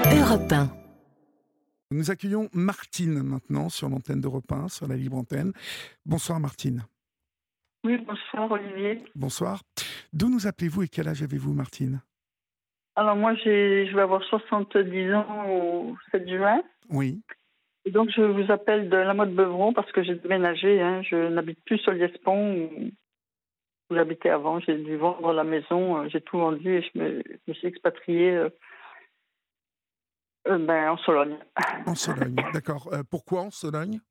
Europe 1. Nous accueillons Martine maintenant sur l'antenne d'Europe 1, sur la libre antenne. Bonsoir Martine. Oui, bonsoir Olivier. Bonsoir. D'où nous appelez-vous et quel âge avez-vous Martine? Alors moi, je vais avoir 70 ans au 7 juin. Oui. Et donc je vous appelle de la Motte Beuvron parce que j'ai déménagé. Je n'habite plus sur Liespont où j'habitais avant. J'ai dû vendre la maison. J'ai tout vendu et je me suis expatriée en Sologne. En Sologne, d'accord. Pourquoi en Sologne?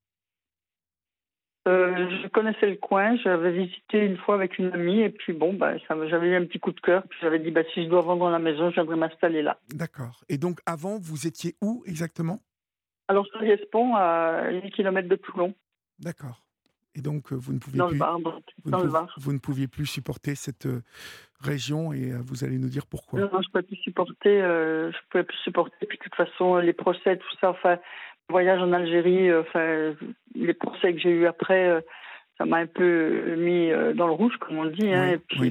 Je connaissais le coin. J'avais visité une fois avec une amie et puis j'avais eu un petit coup de cœur. Puis j'avais dit si je dois vendre la maison, je viendrai m'installer là. D'accord. Et donc avant, vous étiez où exactement? Alors sur Liespont, à 8 km de Toulon. D'accord. Et donc vous ne pouviez Dans plus, le Var, dans le Var. vous ne pouviez plus supporter cette région et vous allez nous dire pourquoi. Non, je ne pouvais plus supporter. Je pouvais plus supporter. Puis de toute façon, les procès, tout ça. Enfin, le voyage en Algérie. Les procès que j'ai eu après, ça m'a un peu mis dans le rouge, comme on dit. Oui, Et puis oui.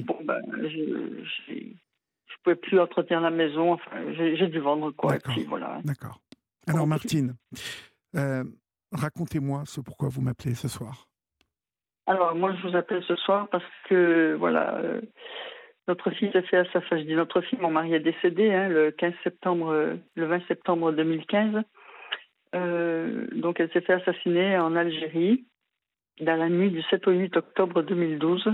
je pouvais plus entretenir la maison. Enfin, j'ai dû vendre quoi. Et D'accord. puis voilà. D'accord. Alors Martine, racontez-moi ce pourquoi vous m'appelez ce soir. Alors moi, je vous appelle ce soir parce que voilà. Notre fille s'est fait assassiner. Je dis notre fille, mon mari est décédé le 20 septembre 2015. Donc elle s'est fait assassiner en Algérie dans la nuit du 7 au 8 octobre 2012.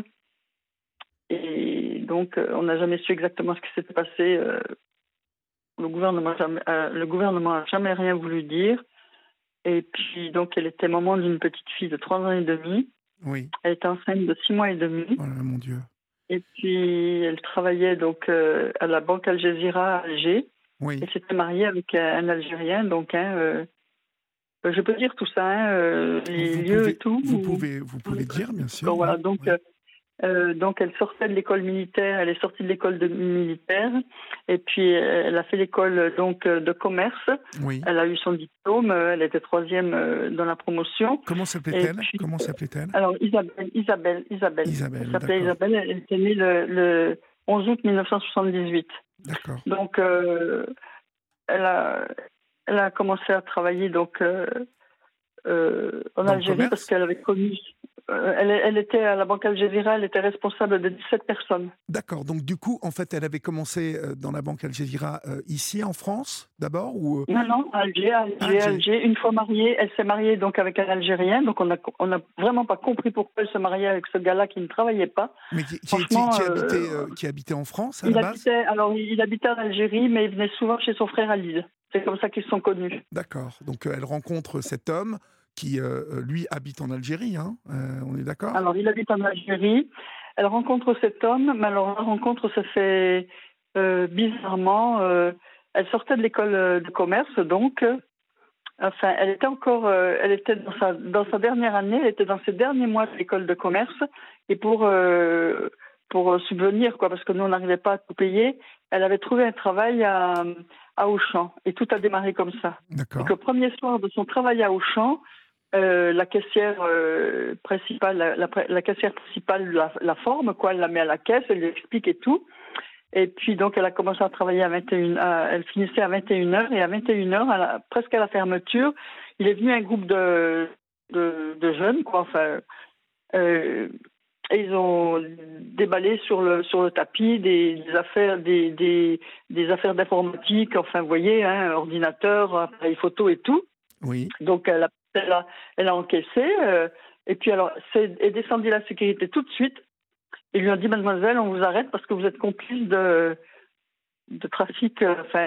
Et donc on n'a jamais su exactement ce qui s'était passé. Le gouvernement n'a jamais rien voulu dire. Et puis donc elle était maman d'une petite fille de 3 ans et demi. Oui. Elle était enceinte de 6 mois et demi. Oh là là, mon Dieu. Et puis, elle travaillait donc à la Banque Al Jazeera à Alger. Oui. Elle s'était mariée avec un Algérien. Donc, je peux dire tout ça, les lieux et tout. Vous pouvez dire, bien sûr. Donc, voilà, Oui. donc elle sortait de l'école militaire. Elle est sortie de l'école militaire. Et puis, elle a fait l'école donc de commerce. Oui. Elle a eu son diplôme. Elle était troisième dans la promotion. Comment s'appelait-elle? Alors, Isabelle. Elle s'appelait Isabelle. Elle était née le 11 août 1978. D'accord. Donc, elle a commencé à travailler donc en Algérie parce qu'elle avait connu. Elle était à la Banque Al Jazeera, elle était responsable de 17 personnes. D'accord. Donc du coup, en fait, elle avait commencé dans la Banque Al Jazeera ici en France d'abord ou Non, Alger. Une fois mariée, elle s'est mariée donc avec un Algérien. Donc on a vraiment pas compris pourquoi elle se mariait avec ce gars-là qui ne travaillait pas. Mais qui habitait en France à la base? Il habitait en Algérie, mais il venait souvent chez son frère à Lille. C'est comme ça qu'ils se sont connus. D'accord. Donc elle rencontre cet homme qui, lui, habite en Algérie, on est d'accord? Alors, il habite en Algérie. Elle rencontre cet homme, mais alors la rencontre se fait bizarrement. Elle sortait de l'école de commerce, donc. Elle était dans sa dernière année, elle était dans ses derniers mois de l'école de commerce. Et pour subvenir, parce que nous, on n'arrivait pas à tout payer, elle avait trouvé un travail à Auchan. Et tout a démarré comme ça. D'accord. Donc, le premier soir de son travail à Auchan, la caissière principale, la caissière principale la forme, elle la met à la caisse, elle lui explique et tout. Et puis donc elle a commencé à travailler elle finissait à 21h et à 21h, presque à la fermeture, il est venu un groupe de jeunes, et ils ont déballé sur le tapis des affaires d'informatique, vous voyez, ordinateur, appareil photo et tout. Oui. Donc elle a encaissé, et puis alors est descendue la sécurité tout de suite. Ils lui ont dit: mademoiselle, on vous arrête parce que vous êtes complice de trafic.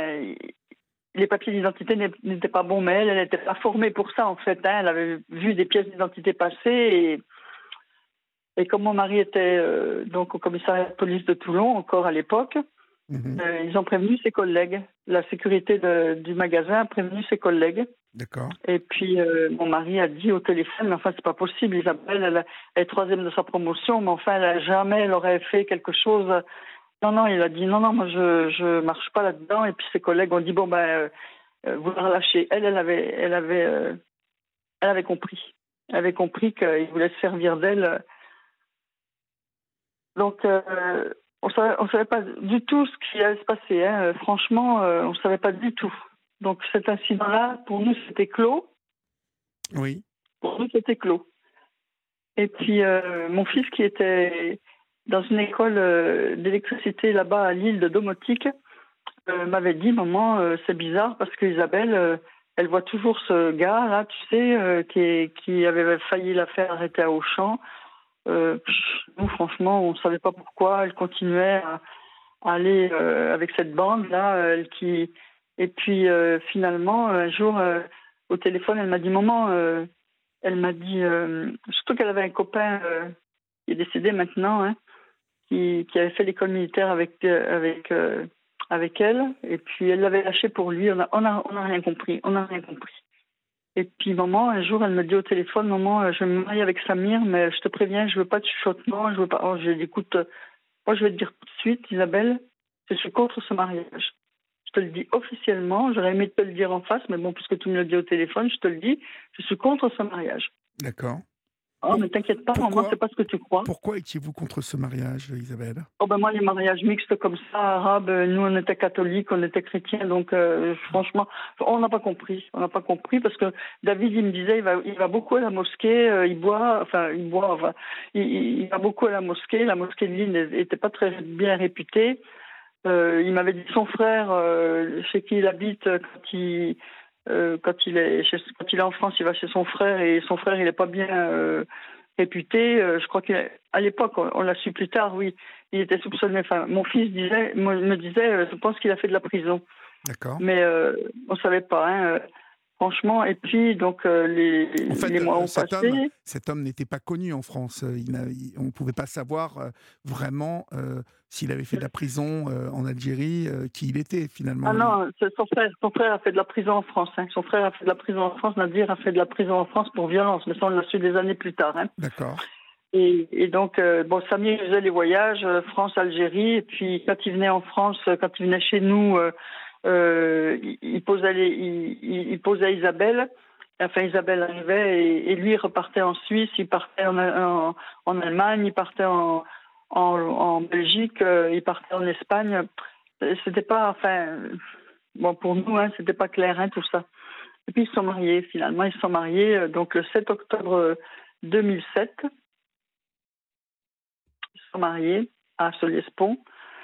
Les papiers d'identité n'étaient pas bons, mais elle n'était pas formée pour ça en fait. Elle avait vu des pièces d'identité passer et comme mon mari était donc au commissariat de police de Toulon encore à l'époque, ils ont prévenu ses collègues. La sécurité du magasin a prévenu ses collègues. D'accord. Et puis mon mari a dit au téléphone: mais enfin c'est pas possible, Isabelle, elle est troisième de sa promotion, mais enfin jamais elle aurait fait quelque chose. Non, il a dit non, moi je marche pas là-dedans. Et puis ses collègues ont dit vous la relâchez. Elle avait compris. Elle avait compris qu'il voulait se servir d'elle. Donc on savait pas du tout ce qui allait se passer. Franchement, on savait pas du tout. Donc cet incident-là, pour nous, c'était clos. Oui. Pour nous, c'était clos. Et puis, mon fils, qui était dans une école d'électricité là-bas à l'île de Domotique, m'avait dit, maman, c'est bizarre parce qu'Isabelle, elle voit toujours ce gars-là, tu sais, qui avait failli la faire arrêter à Auchan. Nous, franchement, on ne savait pas pourquoi. Elle continuait à aller avec cette bande-là. Et puis, finalement, un jour, au téléphone, elle m'a dit, maman, elle m'a dit, surtout qu'elle avait un copain qui est décédé maintenant, hein, qui avait fait l'école militaire avec elle, et puis elle l'avait lâché pour lui. On a rien compris, on n'a rien compris. Et puis maman, un jour, elle me dit au téléphone, maman, je vais me marier avec Samir, mais je te préviens, je veux pas de chuchotement, je veux pas. Oh, je lui ai dit, écoute, moi je vais te dire tout de suite, Isabelle, je suis contre ce mariage. Je te le dis officiellement, j'aurais aimé te le dire en face, mais bon, puisque tu me le dis au téléphone, je te le dis, je suis contre ce mariage. D'accord. Oh, mais t'inquiète pas, maman, c'est pas ce que tu crois. Pourquoi étiez-vous contre ce mariage, Isabelle? Oh ben moi, les mariages mixtes comme ça, arabes, nous on était catholiques, on était chrétiens, donc franchement, on n'a pas compris. On n'a pas compris parce que David, il me disait, il va beaucoup à la mosquée, il va beaucoup à la mosquée de Lille n'était pas très bien réputée. Il m'avait dit son frère, chez qui il habite, quand il est en France, il va chez son frère et son frère, il n'est pas bien réputé. Je crois qu'à l'époque, on l'a su plus tard, oui, il était soupçonné. Enfin, mon fils me disait, je pense qu'il a fait de la prison. D'accord. Mais on ne savait pas, hein, franchement. Et puis, donc, les mois ont passé. Cet homme n'était pas connu en France. On ne pouvait pas savoir vraiment s'il avait fait de la prison en Algérie, qui il était finalement. Ah non, c'est son frère. Son frère a fait de la prison en France. Hein. Son frère a fait de la prison en France. Nadir a fait de la prison en France pour violence. Mais ça, on l'a su des années plus tard. Hein. D'accord. Et donc, Samir faisait les voyages, France-Algérie. Et puis, quand il venait en France, quand il venait chez nous, il posait Isabelle. Enfin, Isabelle arrivait et lui, il repartait en Suisse, il partait en Allemagne, il partait en Belgique, il partait en Espagne. C'était pas, enfin, bon, pour nous, hein, c'était pas clair, hein, tout ça. Et puis, ils se sont mariés, finalement. Ils se sont mariés, donc, le 7 octobre 2007. Ils se sont mariés à Solliès-Pont.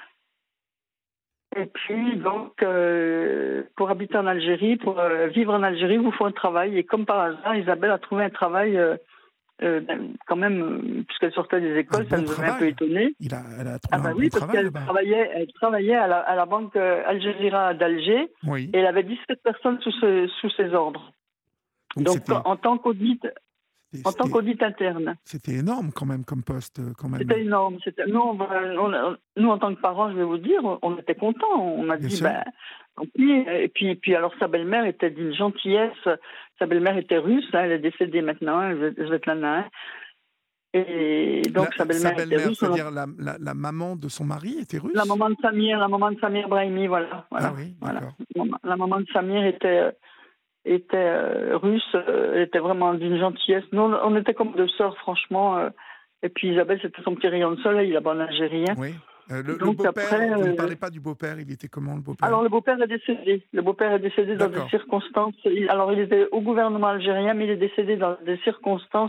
Et puis, donc, pour habiter en Algérie, pour vivre en Algérie, il vous faut un travail. Et comme par hasard, Isabelle a trouvé un travail, quand même, puisqu'elle sortait des écoles, ça nous avait un peu étonné. Elle a trouvé un bon parce travail qu'elle travaillait à la banque Al Jazeera d'Alger, oui. Et elle avait 17 personnes sous ses ordres. Donc en tant qu'audit interne. C'était énorme quand même comme poste. C'était énorme. Nous, en tant que parents, je vais vous dire, on était contents. On a dit, tant pis. Et puis alors, sa belle-mère était d'une gentillesse. Sa belle-mère était russe, hein, elle est décédée maintenant, Svetlana. Hein. Et donc, sa belle-mère était russe. C'est-à-dire la maman de son mari était russe? La maman de Samir Brahimi, voilà. Ah oui, d'accord. Voilà. La maman de Samir était russe, elle était vraiment d'une gentillesse. Nous, on était comme deux sœurs, franchement. Et puis Isabelle, c'était son petit rayon de soleil là-bas en Algérie. Oui. Le beau-père, vous ne parlez pas du beau-père, il était comment le beau-père? Alors le beau-père est décédé. Le beau-père est décédé dans des circonstances. Alors il était au gouvernement algérien, mais il est décédé dans des circonstances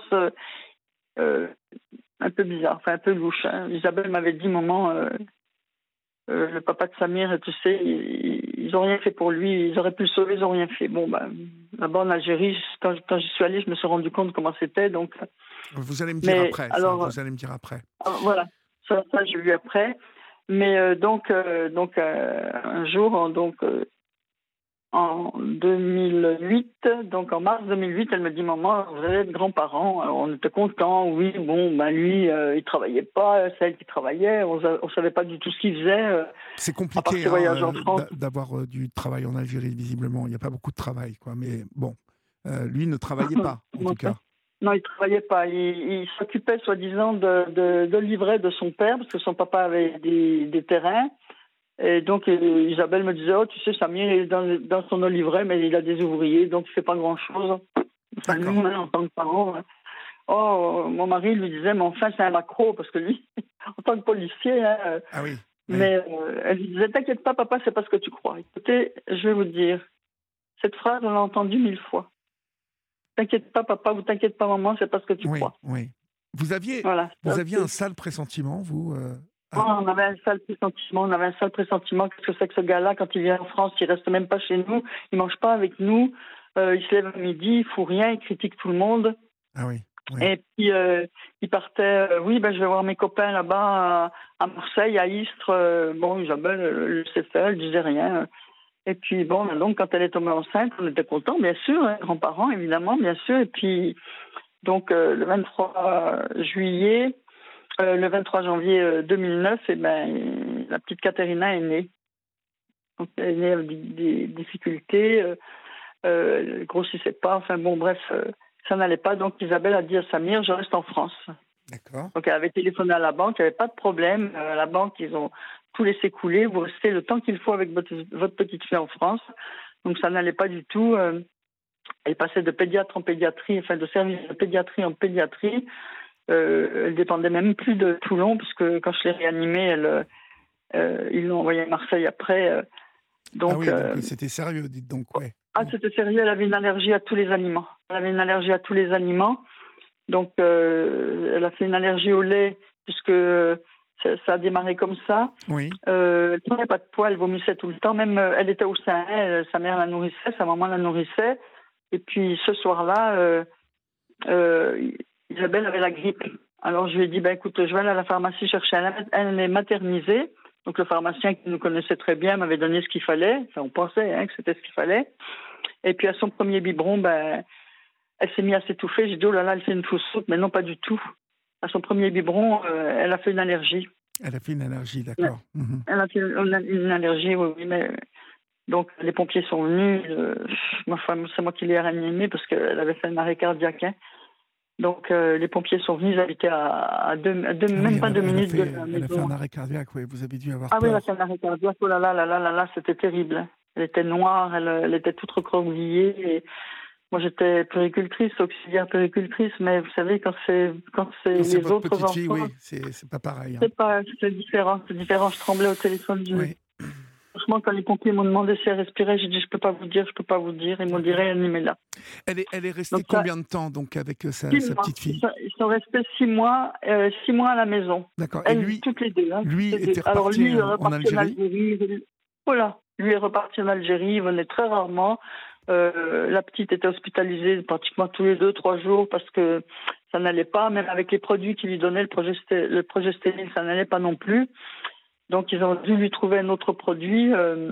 un peu bizarres, enfin un peu louches. Hein. Isabelle m'avait dit, maman, le papa de Samir, tu sais, ils n'ont rien fait pour lui, ils auraient pu le sauver, ils n'ont rien fait. Bon, là-bas en Algérie, quand j'y suis allée, je me suis rendu compte comment c'était. Donc, vous allez me dire après. Vous allez me dire après. Voilà, ça j'ai vu après. Mais donc un jour, en 2008, donc en mars 2008, elle me dit, maman, vous allez être grands-parents. Alors, on était contents, oui, bon, lui, il travaillait pas, c'est elle qui travaillait, on savait pas du tout ce qu'il faisait. C'est compliqué d'avoir du travail en Algérie, visiblement. Il n'y a pas beaucoup de travail, quoi. Mais bon, lui ne travaillait pas, en tout cas. Non, il travaillait pas. Il s'occupait, soi-disant, de livret de son père, parce que son papa avait des terrains. Et donc, Isabelle me disait, oh, tu sais, Samir est dans son livret, mais il a des ouvriers, donc il fait pas grand-chose. Enfin, nous, hein, en tant que parents. Hein. Oh, mon mari lui disait, mais enfin, c'est un macro, parce que lui, en tant que policier... Hein, ah oui. Mais elle lui disait, t'inquiète pas, papa, c'est pas ce que tu crois. Écoutez, je vais vous dire, Cette phrase, on l'a entendue 1000 fois. T'inquiète pas, papa, ou t'inquiète pas, maman, c'est pas ce que tu crois. Oui. Vous aviez Voilà. un sale pressentiment, vous On avait un sale pressentiment. Qu'est-ce que c'est que ce gars-là, quand il vient en France, il reste même pas chez nous, il mange pas avec nous, il se lève à midi, il fout rien, il critique tout le monde. Ah oui. Et puis, il partait, je vais voir mes copains là-bas à Marseille, à Istres. Isabelle, elle le sait faire, elle disait rien. Et puis, donc, quand elle est tombée enceinte, on était contents, bien sûr, hein, grands-parents, évidemment, bien sûr. Et puis, donc, le 23 juillet, le 23 janvier 2009, la petite Caterina est née. Donc, elle est née avec des difficultés, elle ne grossissait pas, ça n'allait pas. Donc, Isabelle a dit à Samir, je reste en France. D'accord. Donc, elle avait téléphoné à la banque, il n'y avait pas de problème. À la banque, ils ont tout laissé couler. Vous restez le temps qu'il faut avec votre petite fille en France. Donc, ça n'allait pas du tout. Elle passait de pédiatre en pédiatrie, de service de pédiatrie en pédiatrie. Elle dépendait même plus de Toulon, parce que quand je l'ai réanimée, ils l'ont envoyée à Marseille après. Donc c'était sérieux, dites donc, ouais. C'était sérieux, elle avait une allergie à tous les aliments. Donc, elle a fait une allergie au lait, puisque ça a démarré comme ça. Oui. Elle prenait pas de poids, elle vomissait tout le temps. Même, elle était au sein, sa mère la nourrissait, sa maman la nourrissait. Et puis, ce soir-là, Isabelle avait la grippe. Alors, je lui ai dit, écoute, je vais aller à la pharmacie chercher elle est maternisée. Donc, le pharmacien qui nous connaissait très bien m'avait donné ce qu'il fallait. Enfin, on pensait que c'était ce qu'il fallait. Et puis, à son premier biberon, elle s'est mise à s'étouffer. J'ai dit, oh là là, elle fait une fausse saute, mais non, pas du tout. À son premier biberon, elle a fait une allergie. Elle a fait une allergie, d'accord. Elle a fait une allergie, oui, mais... Donc, les pompiers sont venus. C'est moi qui l'ai réanimée parce qu'elle avait fait un arrêt cardiaque. Hein. Donc, les pompiers sont venus. Ils habitaient à même pas 2 minutes de la maison. Elle a fait un arrêt cardiaque, oui. Vous avez dû avoir peur. Oui, elle a fait un arrêt cardiaque. Oh là là, c'était terrible. Elle était noire, elle était toute recroquevillée. Et moi, j'étais puéricultrice, auxiliaire puéricultrice. Mais vous savez, quand c'est les autres enfants... Fille, oui, c'est pas pareil. Hein. C'est différent. Je tremblais au téléphone. Oui. Franchement, quand les pompiers m'ont demandé si elle respirait, j'ai dit je peux pas vous dire. Ils m'ont dit réanimez-la. Elle est restée combien de temps donc avec sa petite fille? Ils sont restés 6 mois, 6 mois à la maison. D'accord. Et lui, toutes les deux. Hein, lui était reparti Alors lui, en Algérie. Voilà. Lui est reparti en Algérie. Il venait très rarement. La petite était hospitalisée pratiquement tous les 2-3 jours parce que ça n'allait pas. Même avec les produits qu'il lui donnait, le progestérile, ça n'allait pas non plus. Donc, ils ont dû lui trouver un autre produit.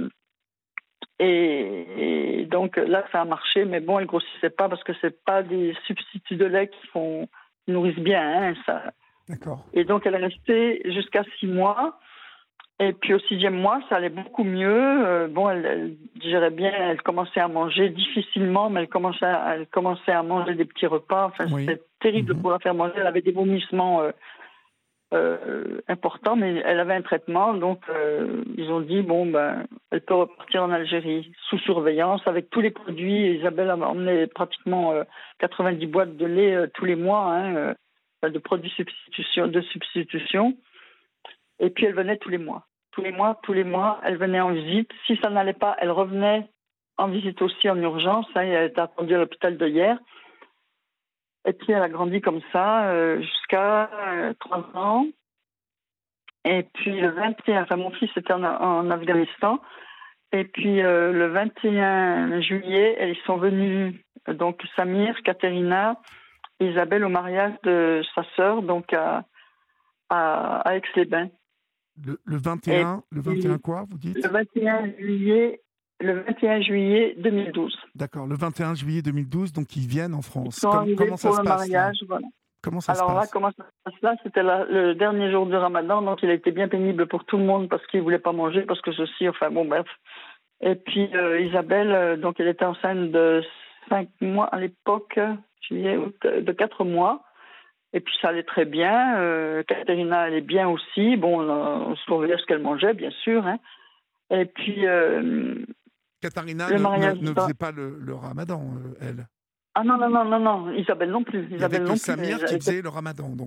Et donc, là, ça a marché. Mais bon, elle ne grossissait pas parce que ce pas des substituts de lait qui nourrissent bien. Hein, ça. D'accord. Et donc, elle est restée jusqu'à 6 mois. Et puis, au 6e mois, ça allait beaucoup mieux. Elle digérait bien. Elle commençait à manger difficilement, mais elle commençait à manger des petits repas. C'était terrible pour la faire manger. Elle avait des vomissements... important, mais elle avait un traitement, donc ils ont dit elle peut repartir en Algérie sous surveillance avec tous les produits. Isabelle a emmené pratiquement 90 boîtes de lait tous les mois, de produits de substitution. Et puis elle venait tous les mois, elle venait en visite. Si ça n'allait pas, elle revenait en visite aussi en urgence. Elle était attendue à l'hôpital de hier. Et puis, elle a grandi comme ça jusqu'à 3 ans. Et puis, le 21, mon fils était en Afghanistan. Et puis, le 21 juillet, ils sont venus, donc Samir, Caterina et Isabelle au mariage de sa sœur, donc à Aix-les-Bains. Le 21, le 21 quoi, vous dites? Le 21 juillet 2012. D'accord, le 21 juillet 2012, donc ils viennent en France. Comment ça se passe mariage, voilà. Comment ça se passe? Alors là, comment ça se passe là? C'était le dernier jour du Ramadan, donc il a été bien pénible pour tout le monde parce qu'il ne voulait pas manger, parce que ceci, bref. Et puis Isabelle, donc elle était enceinte de 5 mois à l'époque, de 4 mois. Et puis ça allait très bien. Caterina allait bien aussi. On surveillait ce qu'elle mangeait, bien sûr. Hein. Et puis... Caterina ne faisait pas le Ramadan, elle. Ah non, Isabelle non plus. Il y avait que Samir qui faisait le Ramadan, donc.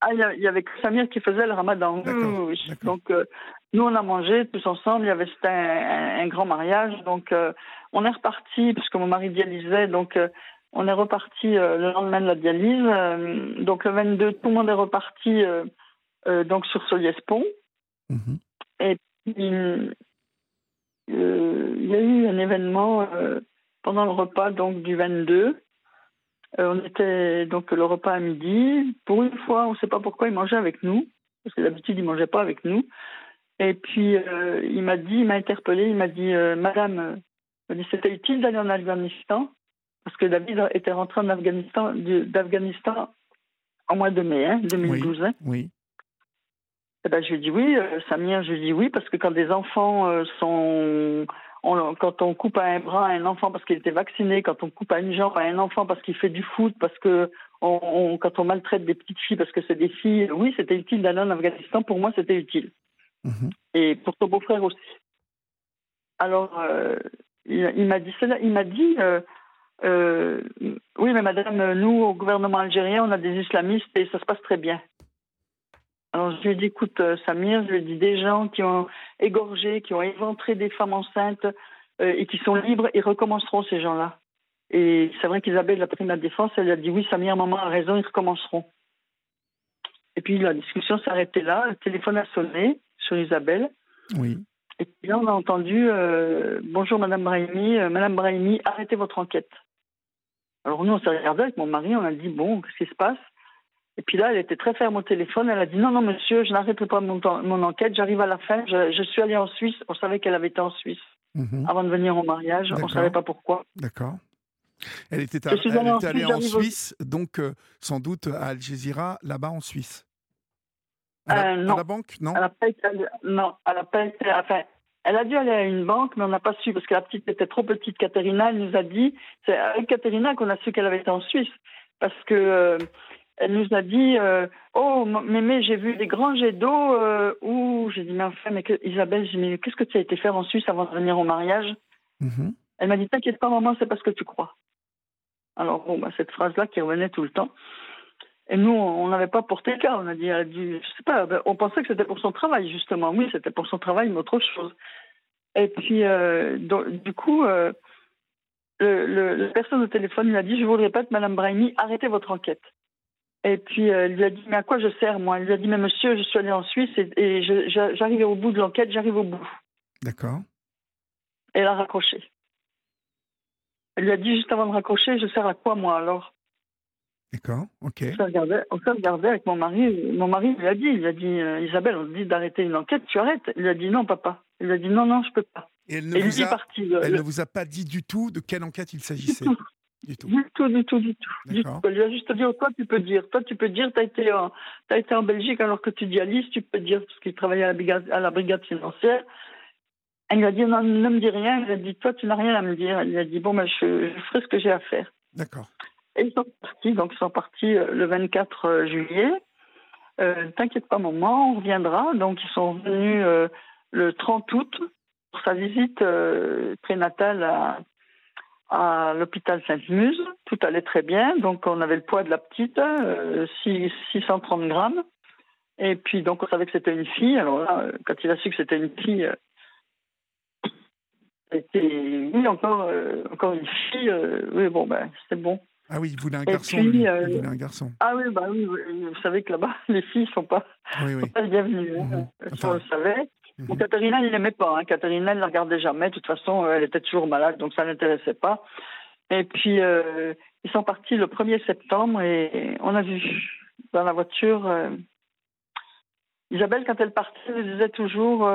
Ah, il y avait que Samir qui faisait le ramadan. Oui, D'accord, oui, oui. d'accord. Donc, nous, on a mangé tous ensemble. C'était un grand mariage. Donc, on est reparti, puisque mon mari dialysait. Donc, on est reparti le lendemain de la dialyse. Donc, le 22, tout le monde est reparti donc sur Soliès-Pont. Mhm. Et puis, il y a eu un événement pendant le repas donc, du 22. On était donc le repas à midi. Pour une fois, on ne sait pas pourquoi il mangeait avec nous, parce que d'habitude il mangeait pas avec nous. Et puis il m'a interpellé, il m'a dit Madame, il m'a dit, c'était utile d'aller en Afghanistan, parce que David était rentré en d'Afghanistan en mois de mai 2012. Oui, Hein. oui. Et ben, je lui ai dit oui, Samir, je lui ai dit oui, parce que quand des enfants quand on coupe un bras à un enfant parce qu'il était vacciné, quand on coupe à une jambe à un enfant parce qu'il fait du foot, parce que quand on maltraite des petites filles parce que c'est des filles, oui, c'était utile d'aller en Afghanistan. Pour moi, c'était utile. Mhm. Et pour ton beau-frère aussi. Alors, il m'a dit cela. Il m'a dit, oui, mais madame, nous, au gouvernement algérien, on a des islamistes et ça se passe très bien. Alors, je lui ai dit, écoute, Samir, je lui ai dit, des gens qui ont égorgé, qui ont éventré des femmes enceintes et qui sont libres, ils recommenceront, ces gens-là. Et c'est vrai qu'Isabelle a pris ma défense, elle a dit, oui, Samir, maman a raison, ils recommenceront. Et puis, la discussion s'est arrêtée là, le téléphone a sonné sur Isabelle. Oui. Et puis là, on a entendu, bonjour Madame Brahimi, arrêtez votre enquête. Alors, nous, on s'est regardé avec mon mari, on a dit, bon, qu'est-ce qui se passe ? Et puis là, elle était très ferme au téléphone. Elle a dit non, monsieur, je n'arrête pas mon enquête. J'arrive à la fin. Je suis allée en Suisse. On savait qu'elle avait été en Suisse avant de venir au mariage. D'accord. On ne savait pas pourquoi. D'accord. Elle était allée en Suisse, donc sans doute à Al Jazeera, là-bas en Suisse. À la banque, non ? Elle n'a pas été. Enfin, elle a dû aller à une banque, mais on n'a pas su parce que la petite était trop petite. Caterina, elle nous a dit. C'est avec Caterina qu'on a su qu'elle avait été en Suisse parce que. Elle nous a dit oh, mémé, j'ai vu des grands jets d'eau. J'ai dit, mais enfin, Isabelle, j'ai dit, mais qu'est-ce que tu as été faire en Suisse avant de venir au mariage ? Elle m'a dit, t'inquiète pas, maman, c'est pas ce que tu crois. Alors, bon, cette phrase-là qui revenait tout le temps. Et nous, on n'avait pas porté le cas. On a dit, je sais pas, on pensait que c'était pour son travail, justement. Oui, c'était pour son travail, mais autre chose. Et puis, du coup, la personne au téléphone lui a dit, je vous le répète, Madame Brahimi, arrêtez votre enquête. Et puis, elle lui a dit, mais à quoi je sers, moi ? Elle lui a dit, mais monsieur, je suis allée en Suisse et j'arrive au bout de l'enquête, j'arrive au bout. D'accord. Et elle a raccroché. Elle lui a dit, juste avant de raccrocher, je sers à quoi, moi, alors ? D'accord, ok. On s'est regardé avec mon mari. Mon mari lui a dit, Isabelle, on te dit d'arrêter une enquête, tu arrêtes. Il lui a dit, non, papa. Il lui a dit, non, je peux pas. Et elle ne vous a pas dit du tout de quelle enquête il s'agissait ? Du tout. Du tout. Elle lui a juste dit, toi, tu peux dire, t'as été en Belgique alors que tu dialyses, tu peux dire, parce qu'il travaillait à la brigade financière. Elle lui a dit, non, ne me dis rien. Elle lui a dit, toi, tu n'as rien à me dire. Elle lui a dit, bon, je ferai ce que j'ai à faire. D'accord. Et ils sont partis le 24 juillet. T'inquiète pas, maman, on reviendra. Donc, ils sont venus le 30 août pour sa visite prénatale à l'hôpital Sainte-Muse. Tout allait très bien. Donc, on avait le poids de la petite, 630 grammes. Et puis, donc, on savait que c'était une fille. Alors là, quand il a su que c'était une fille, oui, encore une fille. Oui, bon, c'était bon. Ah oui, il voulait un garçon. Puis, il voulait un garçon. Ah oui, oui, vous savez que là-bas, les filles ne sont pas les bienvenues. On le savait. Bon, Caterina, il n'aimait pas. Caterina, elle ne la regardait jamais. De toute façon, elle était toujours malade, donc ça ne l'intéressait pas. Et puis, ils sont partis le 1er septembre et on a vu dans la voiture... Isabelle, quand elle partait, elle disait toujours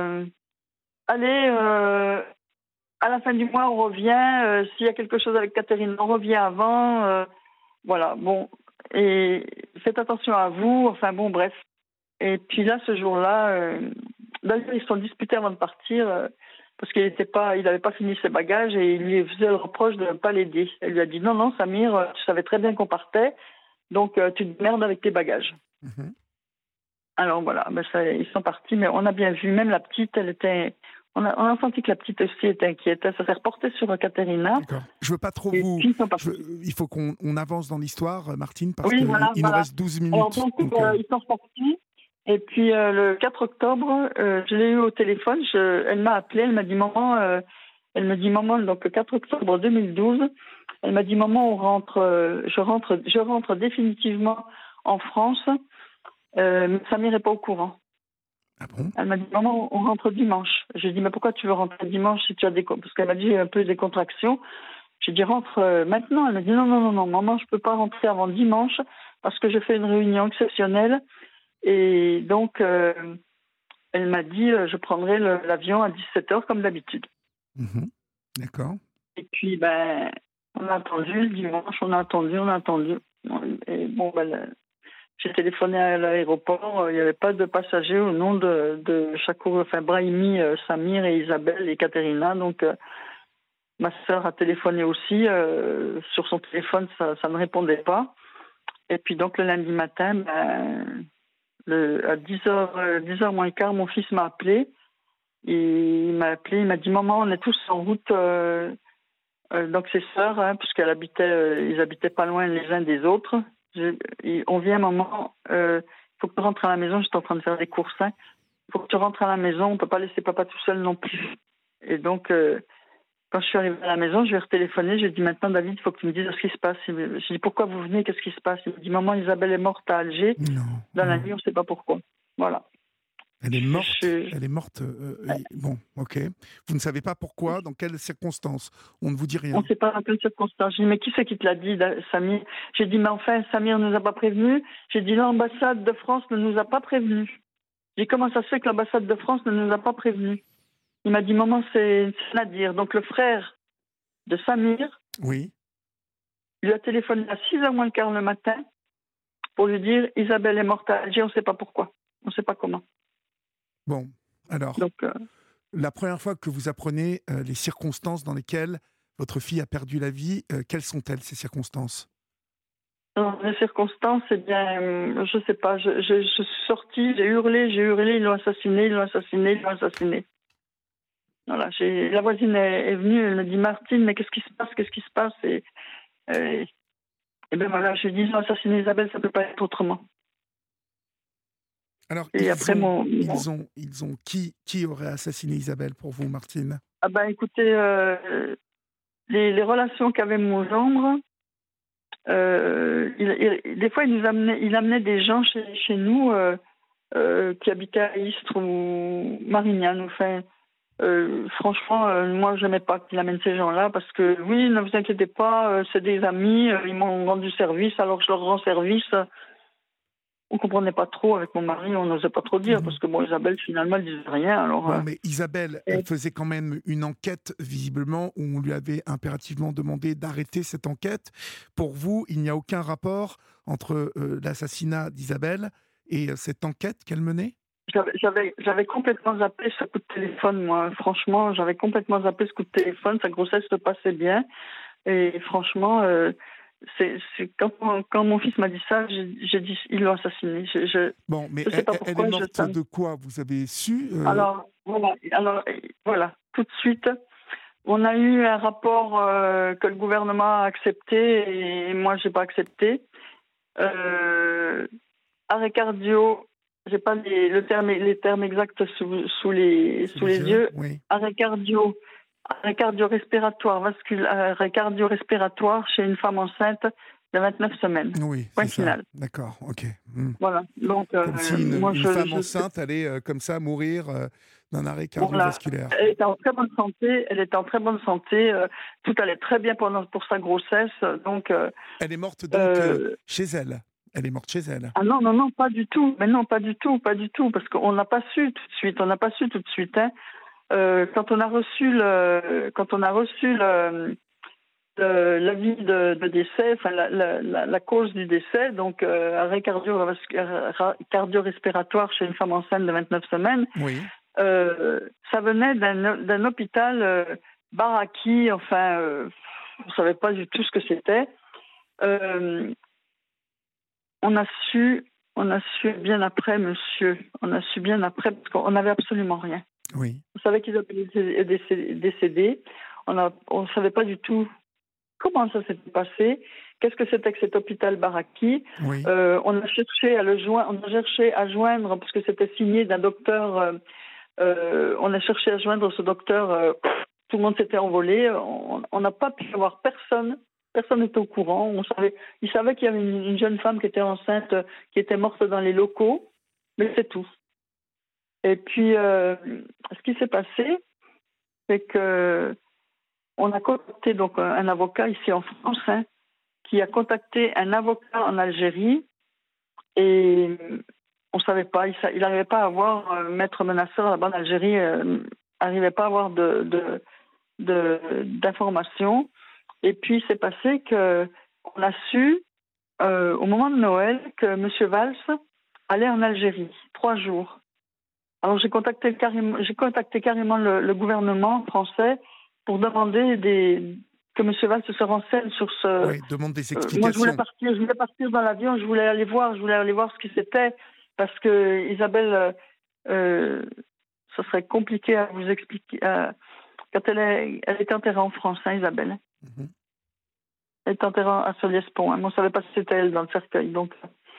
allez, à la fin du mois, on revient. S'il y a quelque chose avec Caterina, on revient avant. Voilà, bon. Et faites attention à vous. Enfin, bon, bref. Et puis là, ce jour-là... D'ailleurs, ils se sont disputés avant de partir parce qu'il n'avait pas fini ses bagages et il lui faisait le reproche de ne pas l'aider. Elle lui a dit non, Samir, tu savais très bien qu'on partait, donc tu te merdes avec tes bagages. Alors voilà, ils sont partis, mais on a bien vu, même la petite, elle était on a senti que la petite aussi était inquiète. Ça s'est reporté sur Caterina. D'accord. Je veux pas trop Et vous... puis, ils sont partis. Il faut qu'on avance dans l'histoire, Martine, parce Oui, qu'il voilà, nous voilà. reste 12 Alors, minutes. donc, Donc, ils sont repartis. Et puis, le 4 octobre, je l'ai eu au téléphone. Elle m'a appelé, elle m'a dit, maman, donc le 4 octobre 2012, elle m'a dit, maman, je rentre définitivement en France. Mais Samir n'est pas au courant. ah bon? Elle m'a dit, maman, on rentre dimanche. Je lui ai dit, mais pourquoi tu veux rentrer dimanche si tu as parce qu'elle m'a dit un peu des contractions. J'ai dit, rentre maintenant. Elle m'a dit, non, non, non, non, maman, je peux pas rentrer avant dimanche parce que je fais une réunion exceptionnelle. Et donc, elle m'a dit, je prendrai l'avion à 17h comme d'habitude. Mhm. D'accord. Et puis, ben, on a attendu le dimanche, on a attendu. Et bon, j'ai téléphoné à l'aéroport, il n'y avait pas de passagers au nom de Chakour, enfin Brahimi, Samir et Isabelle et Caterina. Donc, ma sœur a téléphoné aussi. Sur son téléphone, ça ne répondait pas. Et puis, donc, le lundi matin, à 10h moins quart, mon fils m'a appelé. Il m'a dit, maman, on est tous en route. Donc, ses sœurs, puisqu'ils habitaient pas loin les uns des autres. On vient, maman, il faut que tu rentres à la maison, j'étais en train de faire des courses. Il faut que tu rentres à la maison, on ne peut pas laisser papa tout seul non plus. Et donc, quand je suis arrivée à la maison, je lui ai retéléphoné, je lui ai dit, maintenant, David, il faut que tu me dises ce qui se passe. Je lui ai dit, pourquoi vous venez, qu'est-ce qui se passe? Il me dit, maman, Isabelle est morte à Alger. Non. Dans la nuit, on ne sait pas pourquoi. Voilà. Elle est morte. Elle est morte. Bon, ok. Vous ne savez pas pourquoi, dans quelles circonstances. On ne vous dit rien. On ne sait pas dans quelles circonstances. J'ai dit, mais qui c'est qui te l'a dit, Samir? J'ai dit, mais enfin, Samir ne nous a pas prévenus. J'ai dit, l'ambassade de France ne nous a pas prévenus. J'ai dit, comment ça se fait que l'ambassade de France ne nous a pas prévenus? Il m'a dit, maman, c'est Nadir. Donc, le frère de Samir, oui, lui a téléphoné à 6h moins le quart le matin pour lui dire, Isabelle est morte à Alger, on ne sait pas pourquoi. On ne sait pas comment. bon, alors, donc, la première fois que vous apprenez les circonstances dans lesquelles votre fille a perdu la vie, quelles sont-elles, ces circonstances? les circonstances, eh bien, je ne sais pas. Je suis sortie, j'ai hurlé, ils l'ont assassiné, ils l'ont assassiné, ils l'ont assassiné. Voilà, la voisine est venue, elle me dit, Martine, mais qu'est-ce qui se passe? Et bien voilà, je lui dis, ils ont assassiné Isabelle, ça ne peut pas être autrement. Alors, et après, ils ont qui aurait assassiné Isabelle pour vous, Martine? Ah ben écoutez, les relations qu'avait mon gendre, des fois il amenait des gens chez nous qui habitaient à Istres ou Marignane. Enfin, franchement, moi je n'aimais pas qu'il amène ces gens-là parce que oui, ne vous inquiétez pas, c'est des amis, ils m'ont rendu service, alors je leur rends service. On ne comprenait pas trop avec mon mari, on n'osait pas trop dire, parce que bon, Isabelle, finalement, elle ne disait rien. Alors, bon, mais Isabelle, elle faisait quand même une enquête, visiblement, où on lui avait impérativement demandé d'arrêter cette enquête. Pour vous, il n'y a aucun rapport entre l'assassinat d'Isabelle et cette enquête qu'elle menait? J'avais complètement zappé ce coup de téléphone, moi. Franchement, j'avais complètement zappé ce coup de téléphone. Sa grossesse se passait bien. Et franchement... quand mon fils m'a dit ça, j'ai dit ils l'ont assassiné. Bon, mais sais pas elle est morte de quoi? Vous avez su Alors voilà, tout de suite, on a eu un rapport que le gouvernement a accepté et moi j'ai pas accepté. Arrêt cardio, j'ai pas les termes exacts sous les yeux. Oui. Arrêt cardio-respiratoire arrêt cardio-respiratoire chez une femme enceinte de 29 semaines. Oui, point c'est final. Ça. D'accord, ok. Voilà. Donc, comme si une femme enceinte allait comme ça mourir d'un arrêt cardiovasculaire. Voilà. Elle était en très bonne santé. Tout allait très bien pour sa grossesse. Donc, elle est morte donc chez elle. Elle est morte chez elle. Ah non, pas du tout. Mais non, pas du tout, parce qu'on n'a pas su tout de suite. Hein. Quand on a reçu l'avis de décès, enfin la cause du décès, donc arrêt cardio-respiratoire chez une femme enceinte de 29 semaines, oui. Ça venait d'un hôpital Baraki, enfin, on ne savait pas du tout ce que c'était. On a su bien après, monsieur. On a su bien après, parce qu'on n'avait absolument rien. Oui. On savait qu'Isabelle était décédée. On ne savait pas du tout comment ça s'était passé. Qu'est-ce que c'était que cet hôpital Baraki? Oui. On a cherché à le joindre, on a cherché à joindre parce que c'était signé d'un docteur. On a cherché à joindre ce docteur. Tout le monde s'était envolé. On n'a pas pu avoir personne. Personne n'était au courant. Il savait qu'il y avait une jeune femme qui était enceinte, qui était morte dans les locaux, mais c'est tout. Et puis, ce qui s'est passé, c'est que on a contacté donc un avocat ici en France, hein, qui a contacté un avocat en Algérie, et on ne savait pas, il n'arrivait pas à avoir Maître Menasseur là-bas en Algérie, n'arrivait pas à avoir d'informations. Et puis c'est passé que on a su au moment de Noël que M. Valls allait en Algérie 3 jours. Alors j'ai contacté carrément le gouvernement français pour demander que M. Valls se renseigne sur ce. Oui, demande des Moi, explications. je voulais partir dans l'avion, je voulais aller voir ce qui c'était, parce que Isabelle, ça serait compliqué à vous expliquer. Quand elle était enterrée en France, hein, Isabelle. Mm-hmm. Elle est enterrée à Soliès-Pont. Hein. Moi, on ne savait pas si c'était elle dans le cercueil. Donc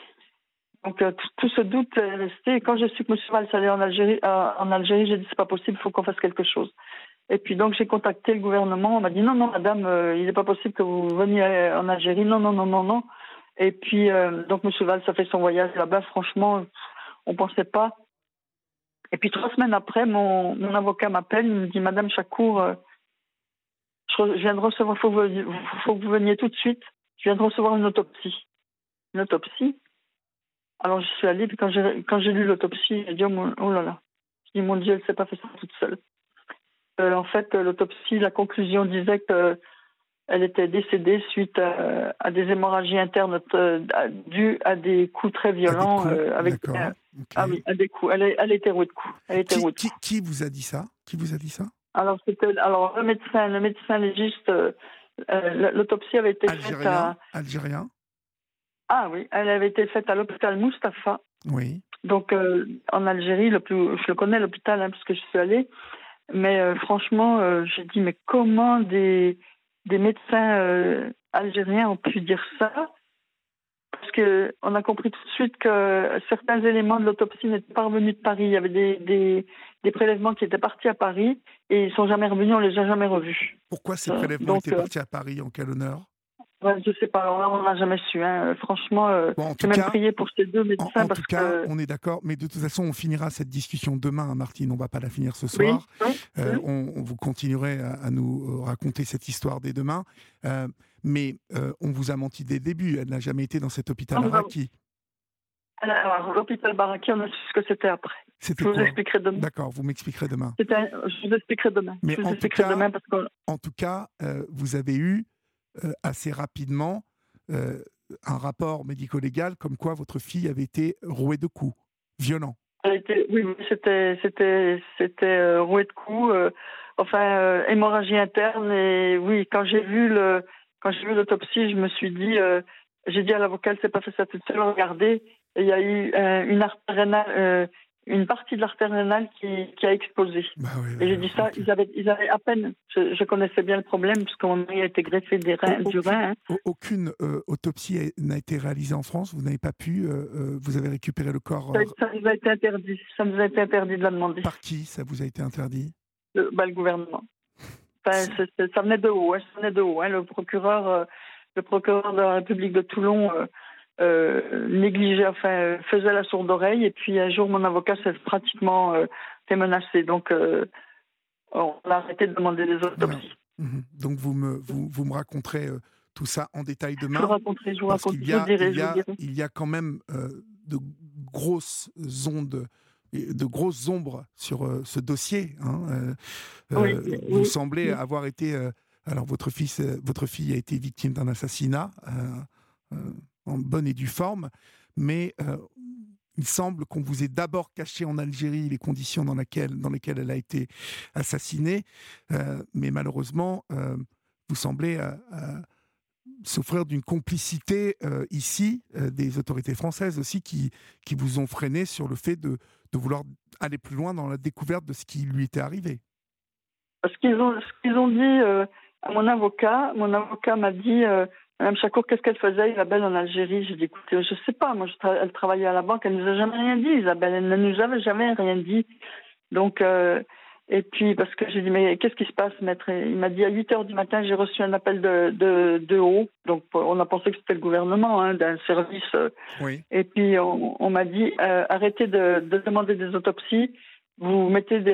tout ce doute est resté. Et quand j'ai su que M. Valls allait en Algérie, j'ai dit c'est pas possible, il faut qu'on fasse quelque chose. Et puis donc j'ai contacté le gouvernement. On m'a dit non, madame, il n'est pas possible que vous veniez en Algérie. Non. Et puis donc M. Valls a fait son voyage là-bas. Franchement, on pensait pas. Et puis 3 semaines après, mon avocat m'appelle, il me dit Madame Chakour, je viens de recevoir, faut que vous veniez tout de suite. Je viens de recevoir une autopsie. Une autopsie. Alors je suis allée, puis quand j'ai lu l'autopsie, j'ai dit oh là là. Je dis mon Dieu, elle ne s'est pas fait ça toute seule. En fait, l'autopsie, la conclusion disait qu'elle était décédée suite à des hémorragies internes dues à des coups très violents. Ah oui, à des coups. Elle était rouée de coups. Qui vous a dit ça? Alors le médecin légiste. L'autopsie avait été faite à... Algérien. Ah oui, elle avait été faite à l'hôpital Mustapha. Oui. Donc en Algérie, je le connais l'hôpital parce que je suis allée. Mais franchement, j'ai dit mais comment des médecins algériens ont pu dire ça? Parce que on a compris tout de suite que certains éléments de l'autopsie n'étaient pas revenus de Paris. Il y avait des prélèvements qui étaient partis à Paris et ils sont jamais revenus. On les a jamais revus. Pourquoi ces prélèvements étaient partis à Paris? En quel honneur? Ouais, je sais pas. Alors là, on n'a jamais su. Hein. Franchement, j'ai même prié pour ces 2 médecins. En tout cas, on est d'accord. Mais de toute façon, on finira cette discussion demain, hein, Martine. On ne va pas la finir ce soir. Oui. Vous continuerez à nous raconter cette histoire dès demain. Mais on vous a menti dès le début. Elle n'a jamais été dans cet hôpital Baraki. Alors, l'hôpital Baraki, on a su ce que c'était après. C'était je vous expliquerai demain. D'accord, vous m'expliquerez demain. Je vous expliquerai demain. Mais en tout cas, vous avez eu assez rapidement un rapport médico-légal comme quoi votre fille avait été rouée de coups, violents. Oui, c'était rouée de coups, hémorragie interne. Et oui, quand j'ai vu l'autopsie, je me suis dit, j'ai dit à l'avocat, elle s'est pas fait ça toute seule, regardez, il y a eu une artère rénale, une partie de l'artère rénale qui a explosé. Et j'ai dit ça, ils avaient à peine, je connaissais bien le problème, parce que mon mari a été greffé du rein. Hein. Aucune autopsie n'a été réalisée en France, vous n'avez pas pu, vous avez récupéré le corps... Ça nous a été interdit, de la demander. Par qui ça vous a été interdit? Le gouvernement. Ça venait de haut, hein. Le procureur de la République de Toulon... faisait la sourde oreille, et puis un jour mon avocat s'est pratiquement fait menacer, donc on a arrêté de demander des autopsies. Donc vous me raconterez tout ça en détail demain. Je vous raconterai. Il y a quand même de grosses ombres sur ce dossier. Hein. Vous semblez avoir été... alors votre fille a été victime d'un assassinat en bonne et due forme, mais il semble qu'on vous ait d'abord caché en Algérie les conditions dans lesquelles elle a été assassinée, mais malheureusement, vous semblez souffrir d'une complicité ici, des autorités françaises aussi, qui vous ont freiné sur le fait de vouloir aller plus loin dans la découverte de ce qui lui était arrivé. Ce qu'ils ont dit à mon avocat m'a dit, Madame Chakour, qu'est-ce qu'elle faisait, Isabelle, en Algérie? J'ai dit, écoutez, je sais pas, moi, elle travaillait à la banque, elle nous a jamais rien dit, Isabelle, elle ne nous avait jamais rien dit. Donc, et puis, parce que j'ai dit, mais qu'est-ce qui se passe, maître? Et il m'a dit, à 8 heures du matin, j'ai reçu un appel de haut. Donc, on a pensé que c'était le gouvernement, hein, d'un service. Oui. Et puis, on m'a dit, arrêtez de demander des autopsies. Vous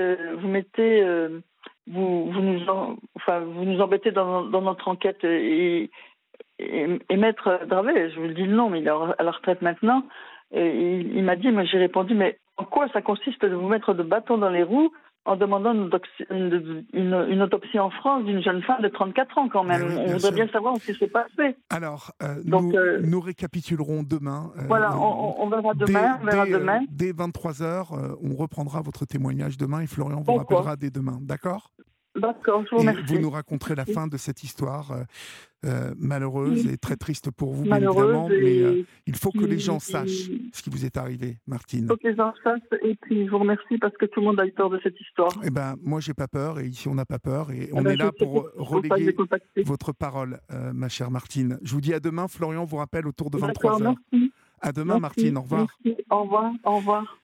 nous embêtez dans notre enquête. Et maître Dravet, je vous le dis non, mais il est à la retraite maintenant. Et il m'a dit, moi j'ai répondu, mais en quoi ça consiste de vous mettre de bâton dans les roues en demandant une autopsie en France d'une jeune femme de 34 ans quand même? Oui, On voudrait bien savoir ce qui s'est passé. Alors, Donc, nous récapitulerons demain. Voilà, on verra demain. Dès 23h, on reprendra votre témoignage demain et Florian vous rappellera dès demain, d'accord? D'accord, je vous Et remercie. vous nous raconterez la fin de cette histoire malheureuse et très triste pour vous, bien Malheureuse, évidemment, mais il faut que les gens sachent ce qui vous est arrivé, Martine. Il faut que les gens sachent, et puis je vous remercie parce que tout le monde a eu peur de cette histoire. Eh ben, moi, j'ai pas peur, et ici, on n'a pas peur, et on est là pour relayer votre parole, ma chère Martine. Je vous dis à demain. Florian vous rappelle autour de 23h. Merci. À demain, Martine. Au revoir. Merci. Au revoir.